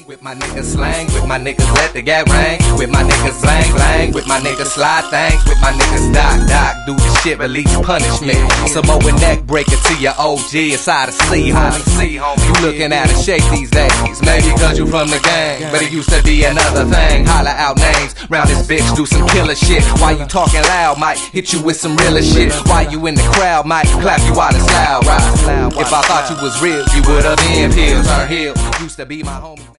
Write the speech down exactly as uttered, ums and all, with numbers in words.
With my niggas slang, with my niggas let the gat ring. With my niggas blang blang, with my niggas slide things. With my niggas doc doc, do the shit, release punishment. Some more neck breaker to your O G inside a C, homie. You looking at a shake these days, maybe cause you from the gang, but it used to be another thing. Holla out names, round this bitch, do some killer shit. Why you talking loud, might hit you with some realer shit. Why you in the crowd, might clap you while it's loud, right? If I thought you was real, you would've been peeled, turn heel. Used to be my homie.